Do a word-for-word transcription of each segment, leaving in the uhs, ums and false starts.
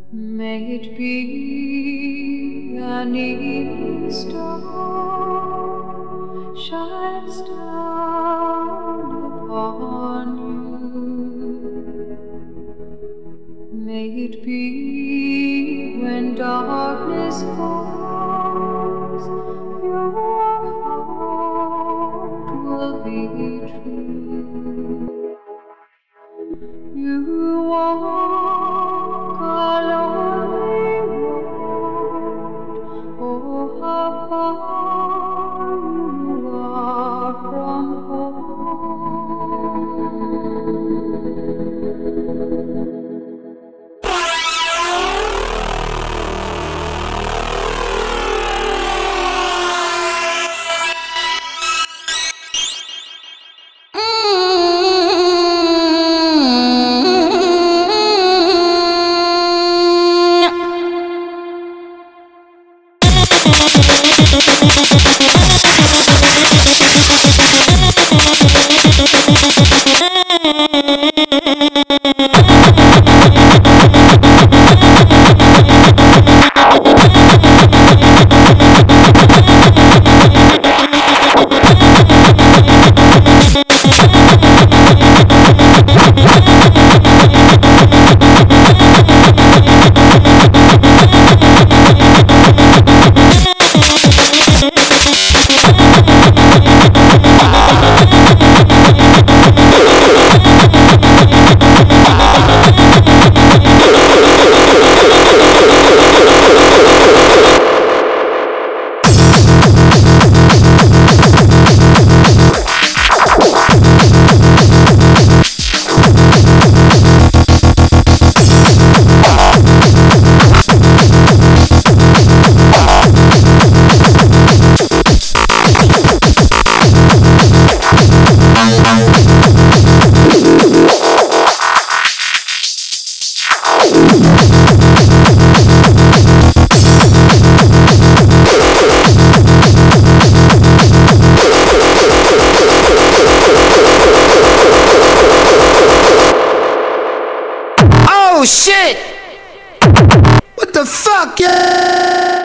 May it be an evening star shines down upon you. May it be when darkness falls, your heart will be true. You walk a lonely road, oh how far you are from Oh shit! What the fuck, yeah?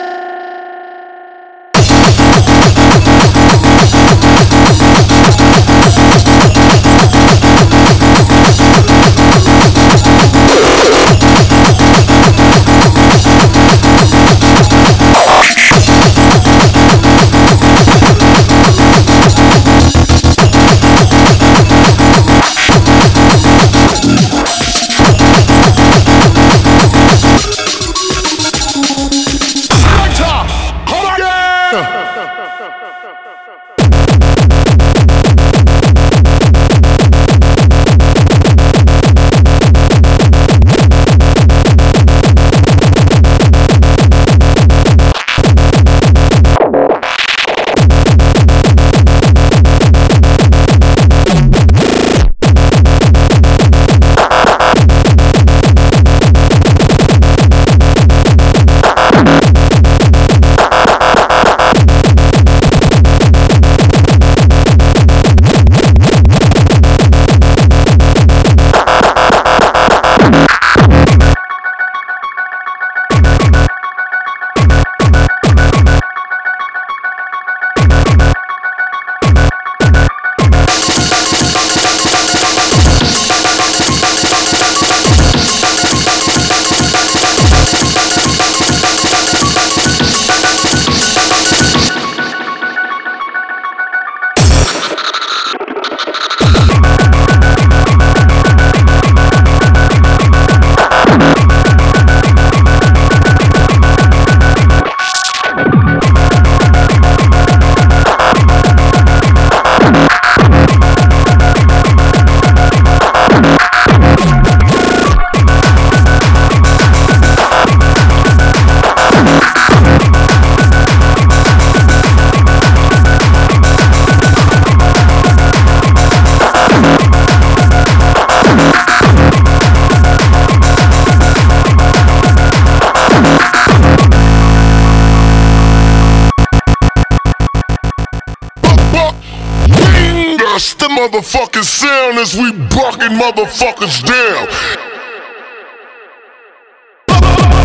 That's the motherfucking sound as we bucking motherfuckers down.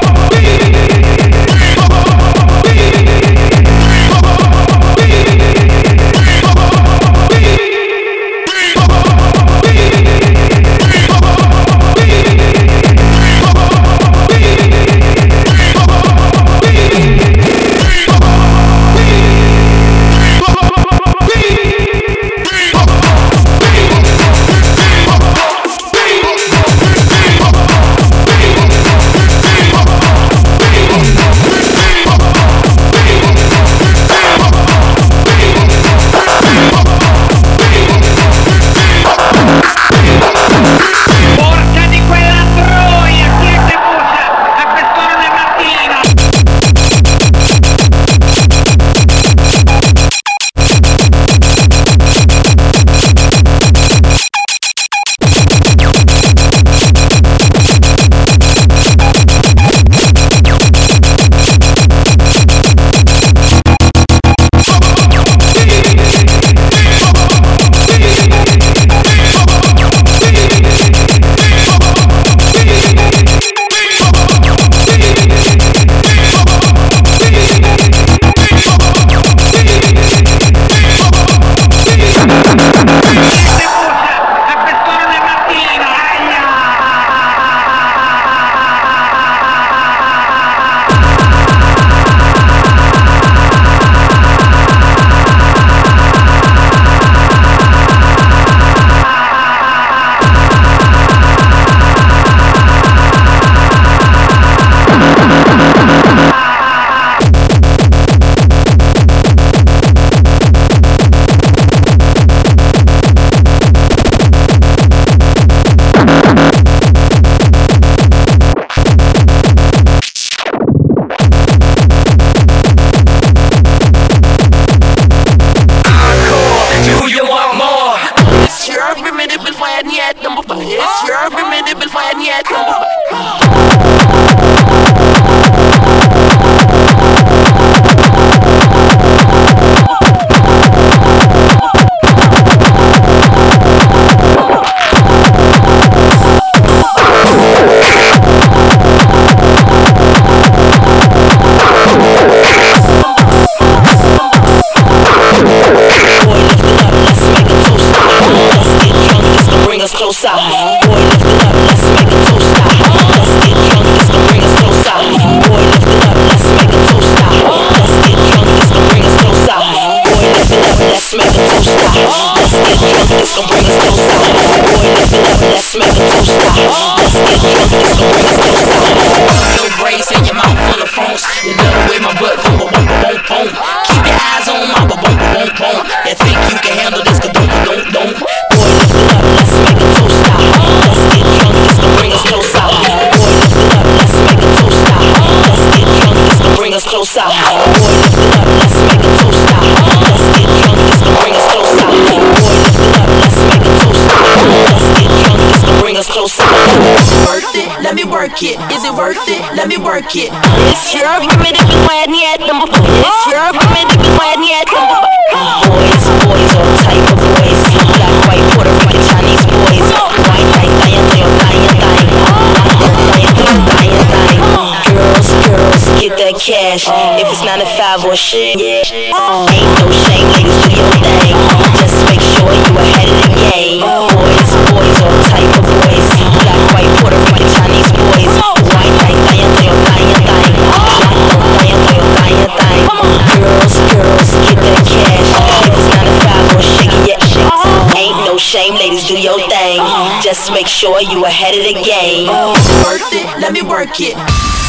closer. Worth it, let me work it. Is it worth it? Let me work it. It's your primitive plan yet. It's your primitive plan yet. Boys, boys, all type of boys. Black, white, Puerto Rican, Chinese boys. White, white, dying, dying, dying, dying. Dying, dying, dying, dying. Girls, girls, get that cash. If it's nine to five or shit, yeah. Ain't no shame, ladies, do your thing. Just make sure you ahead of the game. Boys, boys, all type of boys. Black, white, Puerto Rican, Chinese boys. White, dying, dying, dying, dying, dying. Dying, dying, dying, dying. Girls, girls, get that cash. If it's nine to five or shit, yeah. Ain't no shame, ladies, do your thing. Just make sure you ahead of the game. Worth it, let me work it.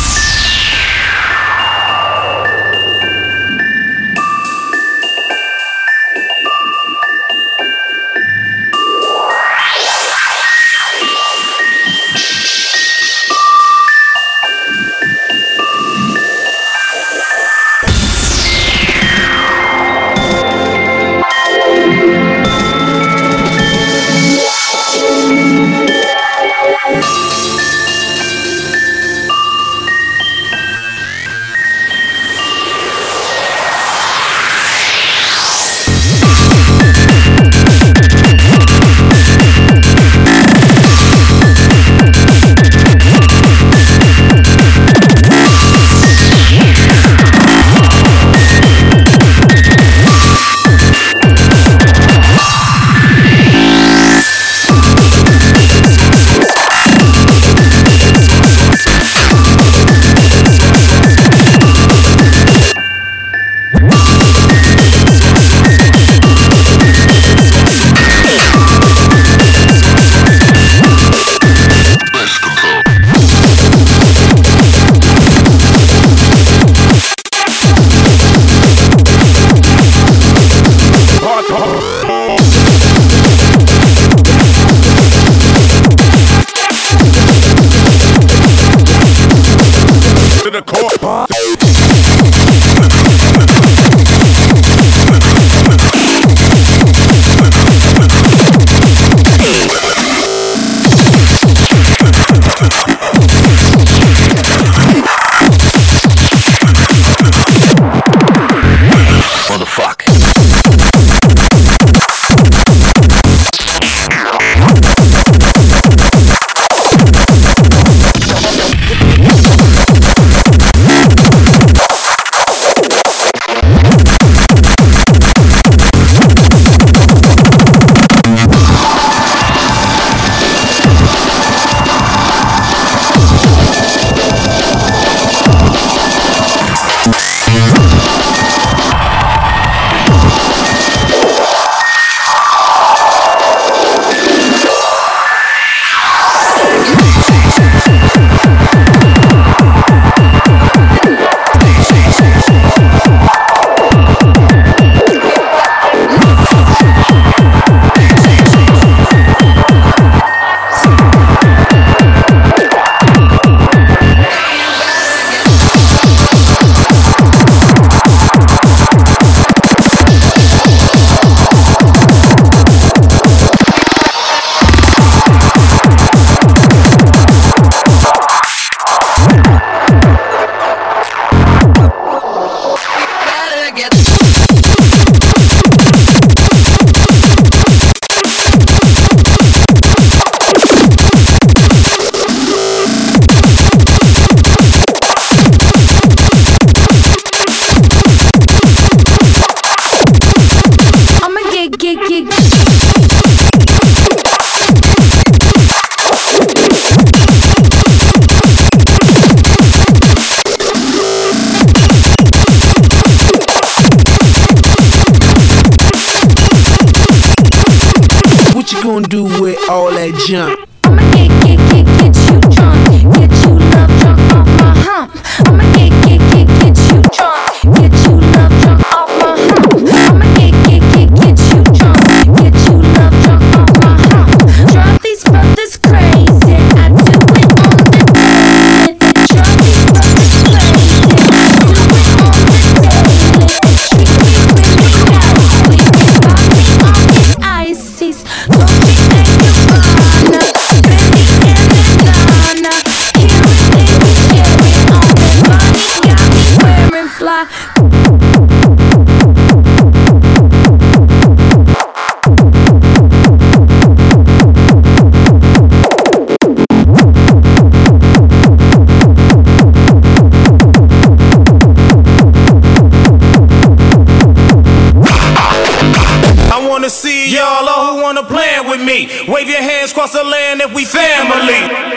gonna do with all that junk? I'ma get, get, get, get you drunk, get you love drunk off my hump. I'ma get, get, get, get you drunk, get you love drunk off my hump. I'ma get, get, get, get you drunk, get you love drunk off my hump. Drive these brothers crazy, I do it on the daily. Drive these brothers crazy, I do it on the daily. Treat me really nicely, buy me all these ices, don't be angry, Wave your hands across the land if we family.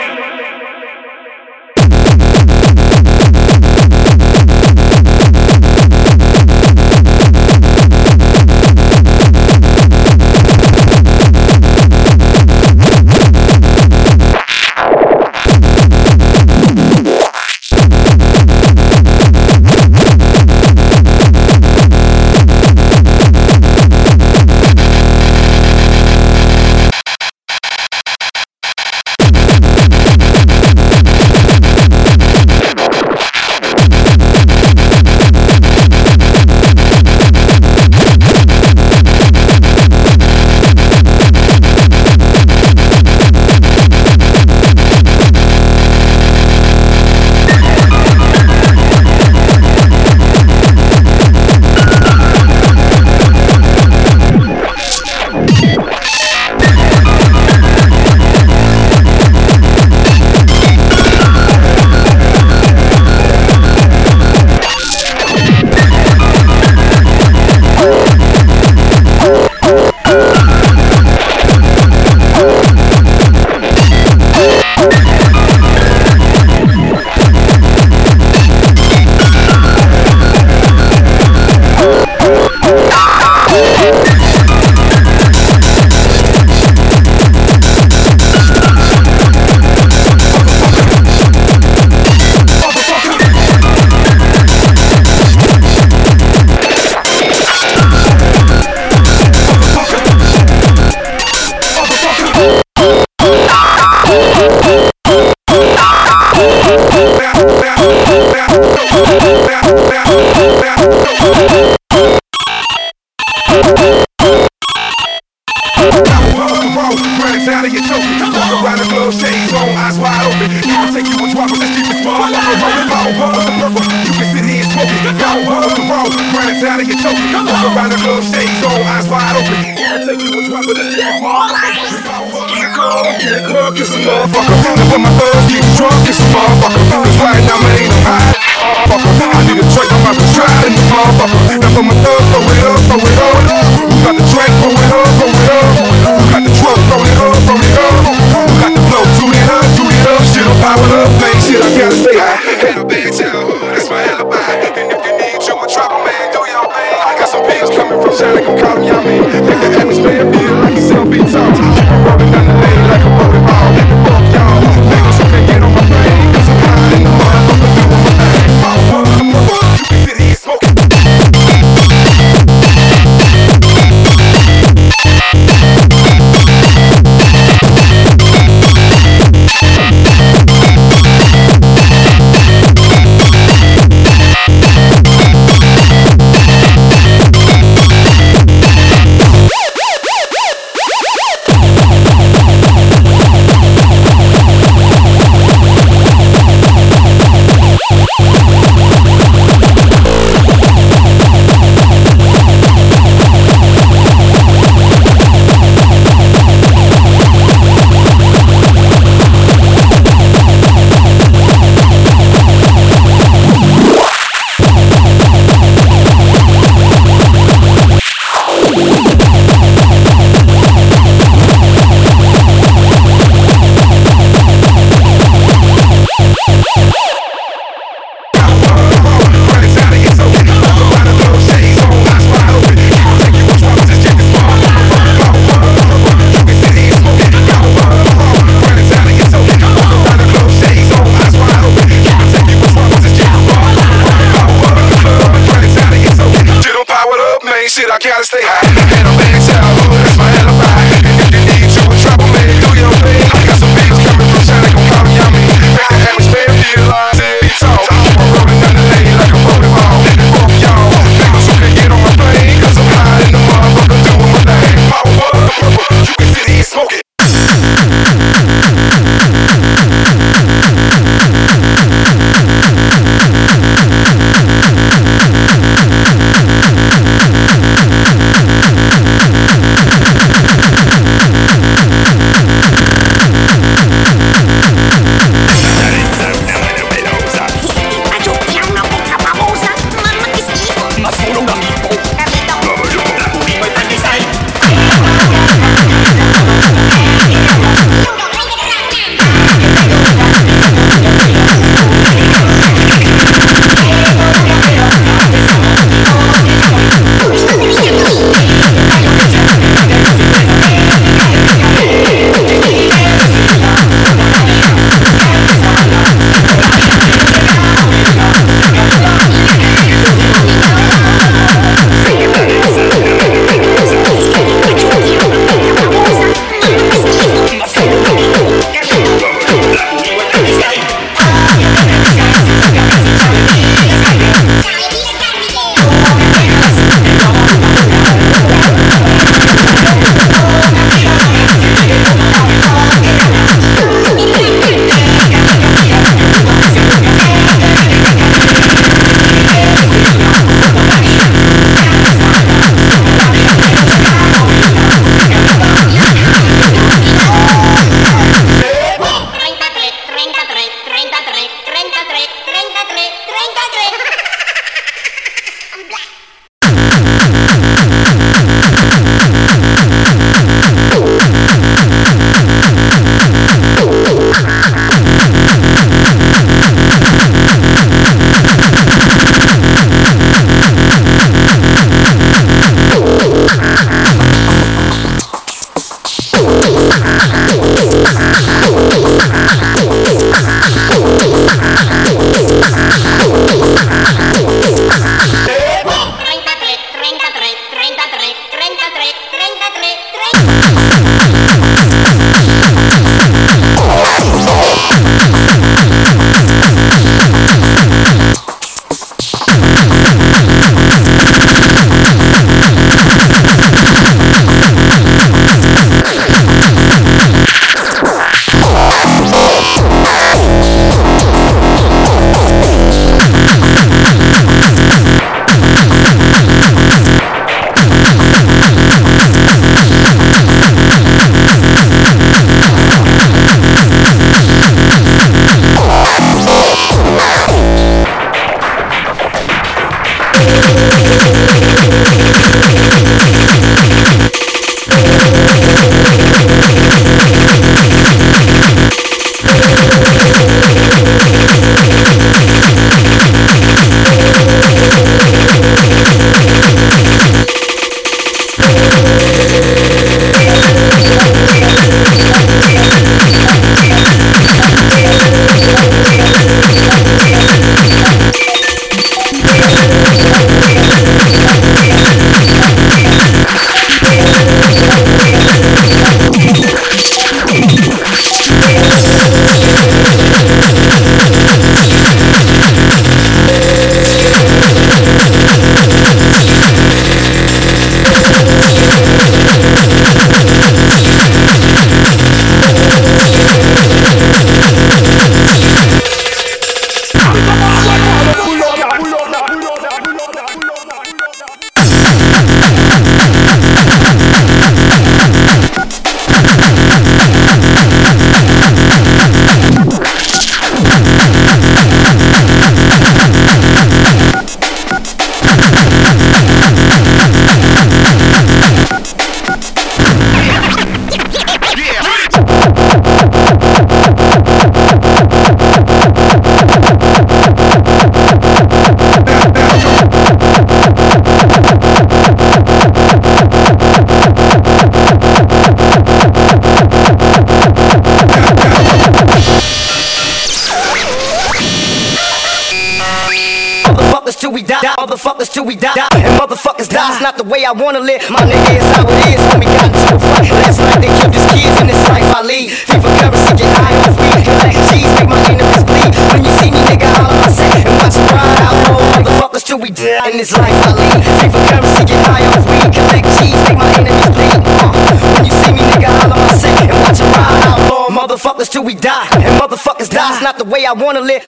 till we die, motherfuckers till we die, and motherfuckers die. It's not the way I wanna live. My nigga is how it is when we got into a fight. Last night they killed his kids in this life I lead. FIFA currency, get high on weed, collect cheese, make my enemies bleed. When you see me, nigga, holler my set and watch me ride out. Oh, motherfuckers till we die in this life I lead. FIFA currency, get high on weed, collect cheese, make my enemies bleed. Uh, when you see me, nigga, holler my set and watch me ride out. Oh, motherfuckers till we die, and motherfuckers die. It's not the way I wanna live.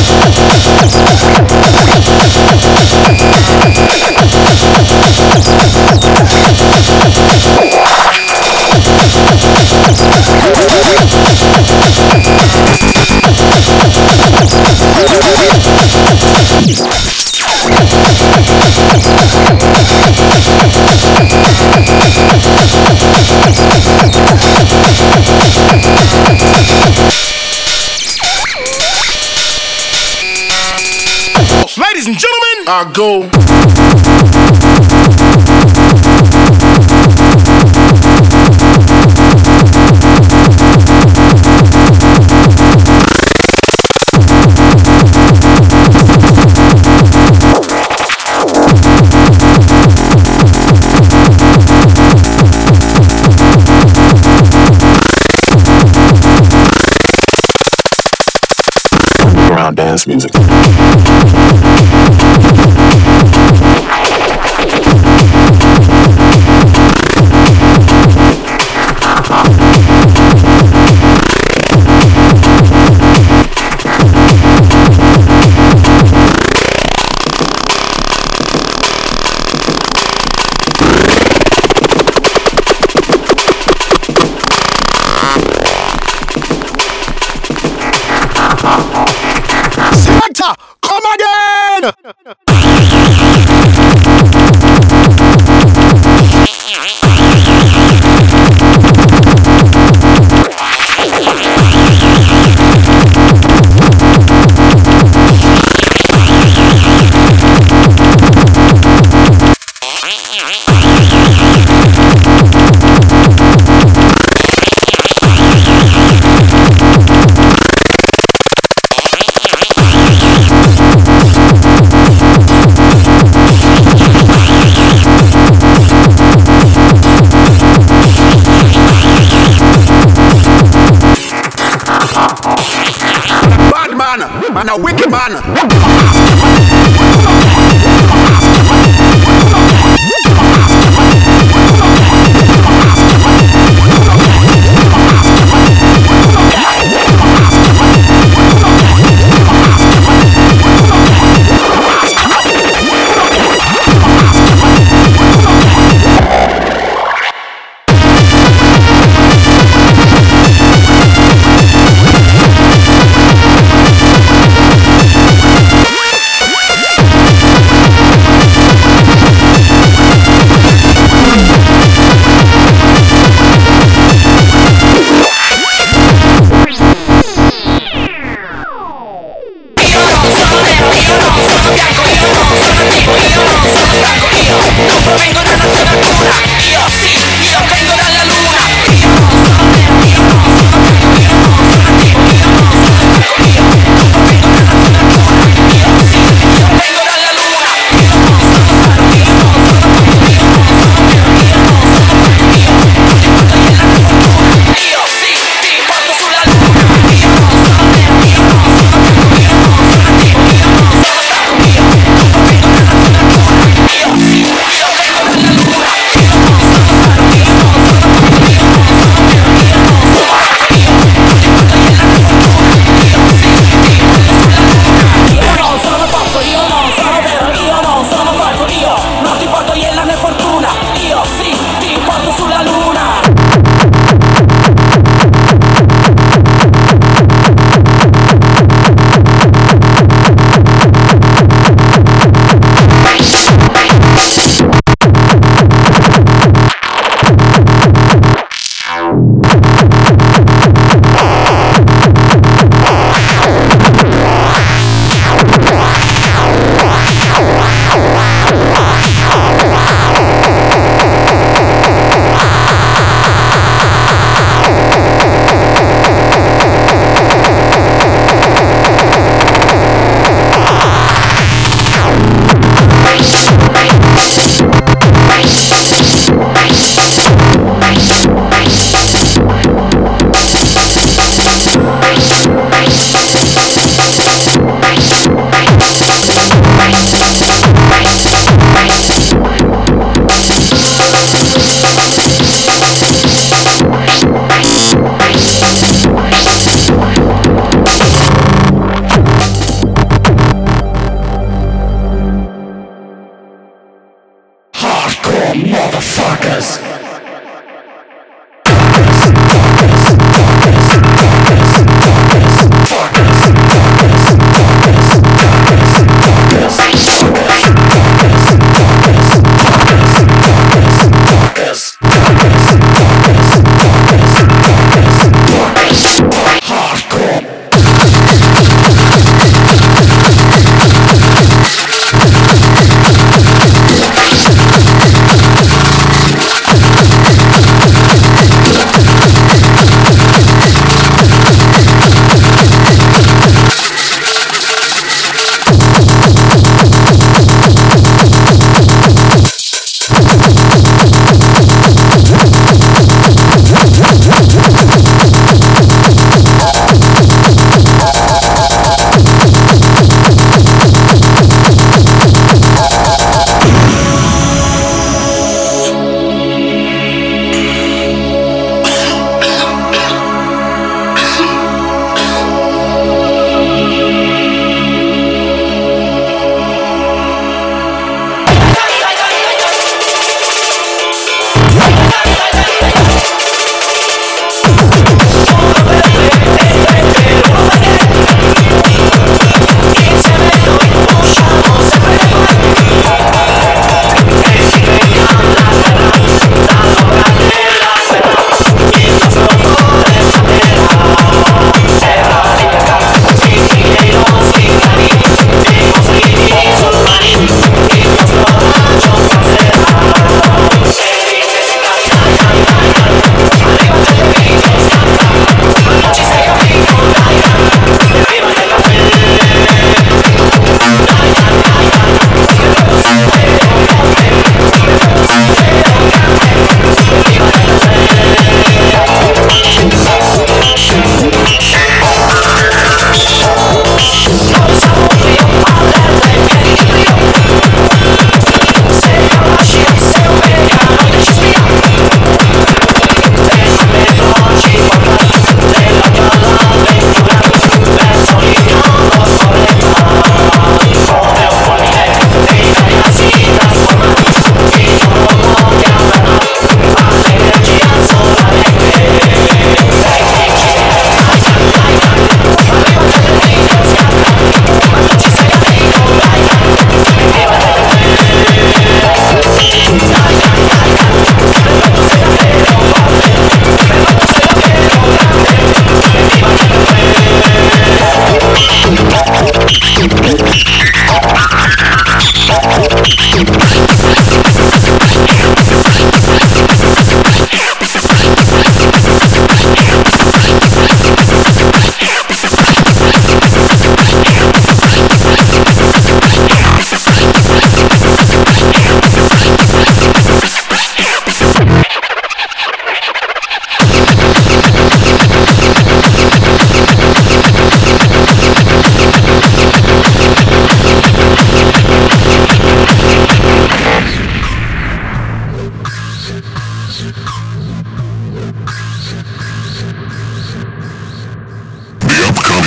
Ladies and gentlemen, I go. Underground dance music. Selector, come again! Man, a wicked man.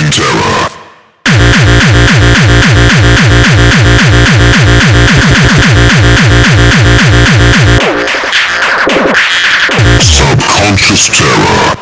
Brain terror. Subconscious terror.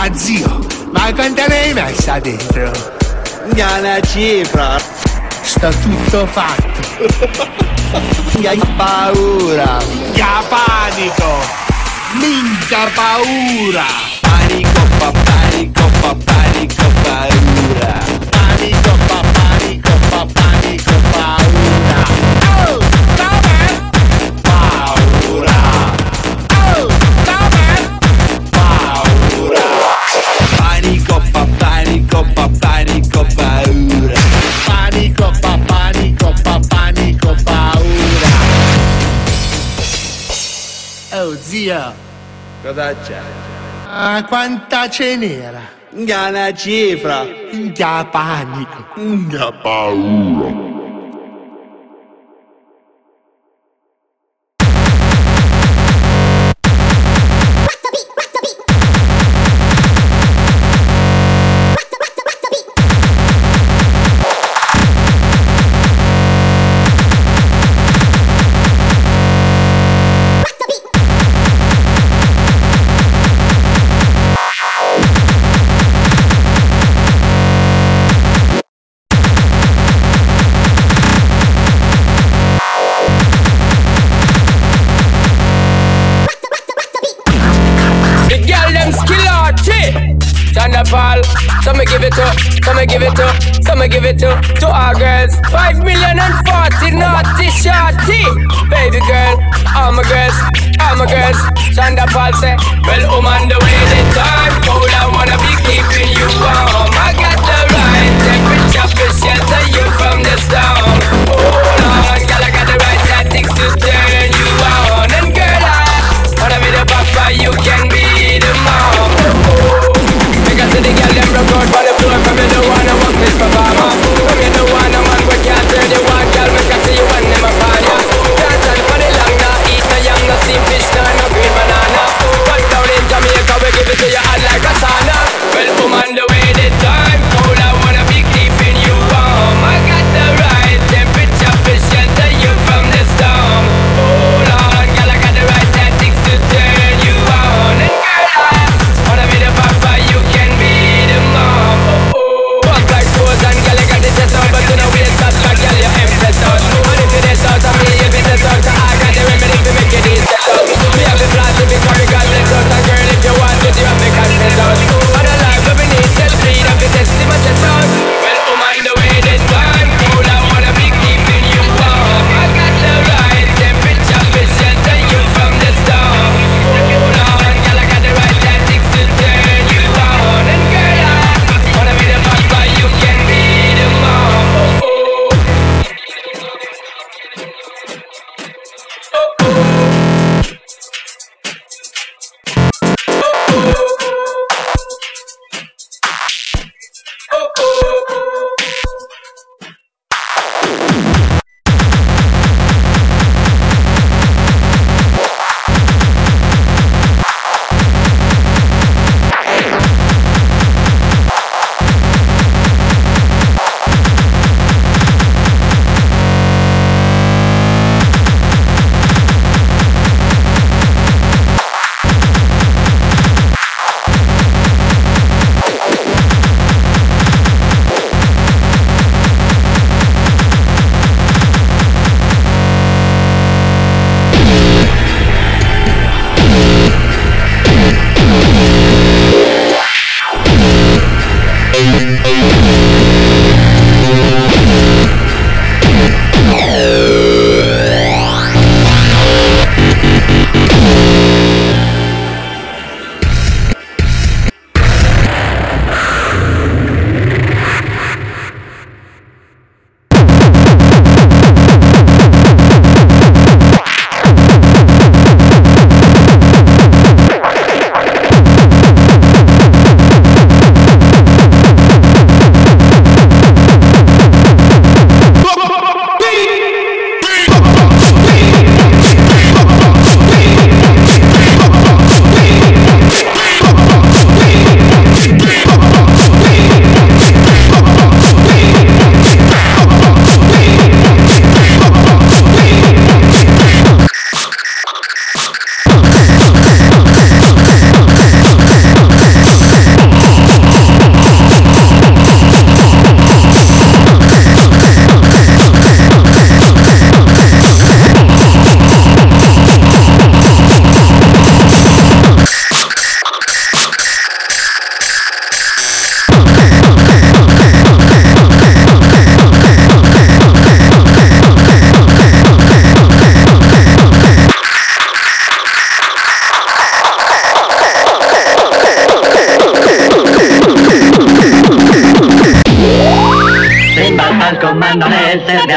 Ma zio, ma quanta ne hai messa dentro? Una cifra. Sta tutto fatto. Hai paura. Minchia panico. Minchia paura. Panico, pa, panico, pa, panico, paura. Panico, pa, panico, pa, panico, paura. Oh, come? Paura. Oh, come? Paura. Panico, pa, panico, pa, panico, paura. Panico, pa, panico, pa, panico, paura. Oh, zio. Cosa c'è? Ah, quanta ce n'era? Una cifra. Minchia panico. Minchia paura. Paul, so me give it to, so me give it to, so me give it to, to our girls. Five million and forty naughty shorty. Baby girl, all my girls, all my girls. Shonda Paul say, well, I'm on the way the time cold, I wanna be keeping you warm. I got the right temperature to shelter you from the storm. Hold on, girl, I got the right tactics to turn you on. And girl, I wanna be the papa, you can be the mom. Because the girl them broke out for the floor. From you the one I want this performer. From you the one a man we can't turn you on. Girl, we can see you when them upon ya. Can't stand for the long, nah. Eat no yam, no steamed fish, nah, no green banana. But down in Jamaica we give it to you hot like a sauna. Well, I'm on the way the time.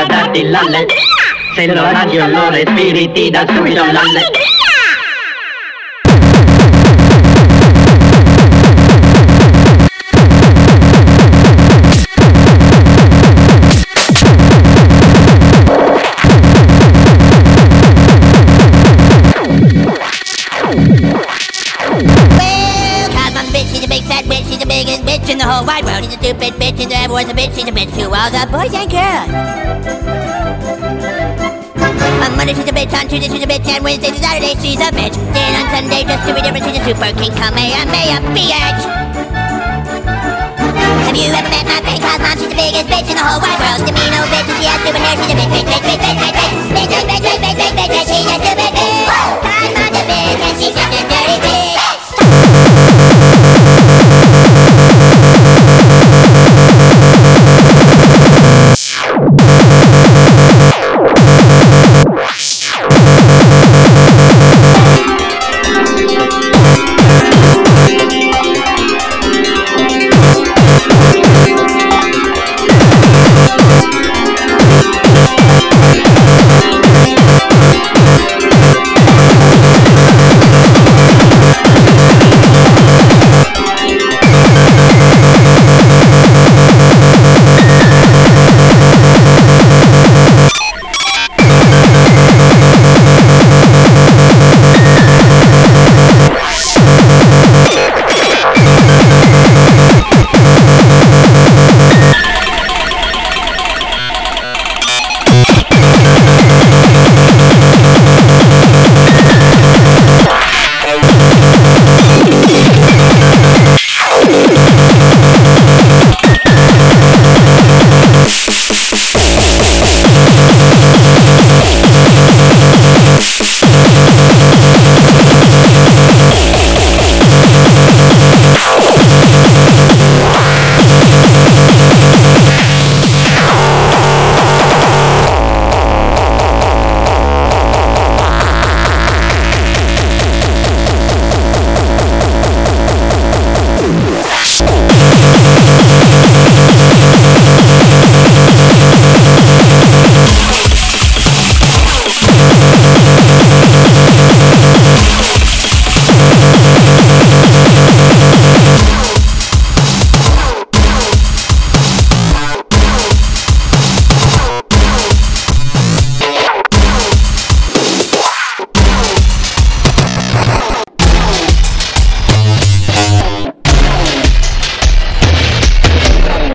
da darti l'alle. Se lo raggi o lo respiri ti dà subito l'alle. Bitch in the whole wide world. She's a stupid bitch, and everyone's a bitch. She's a bitch to all the boys and girls. On Monday she's a bitch, on Tuesday she's a bitch, and Wednesday to Saturday she's a bitch. Then on Sunday just to be different, she's a super king, Kamehameha, bitch. Have you ever met my Betty Claus mom? She's the biggest bitch in the whole wide world. She's a mean old bitch, and she has